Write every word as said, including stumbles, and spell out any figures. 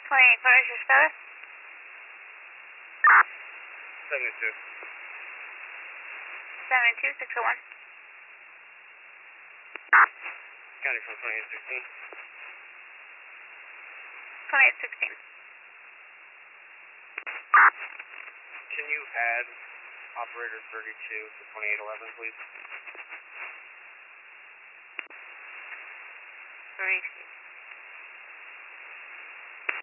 twenty-eight, what is your status? seventy-two. seventy-two, six oh one. County from twenty-eight sixteen. twenty-eight sixteen. Can you add operator thirty-two to twenty-eight eleven, please? thirty-two.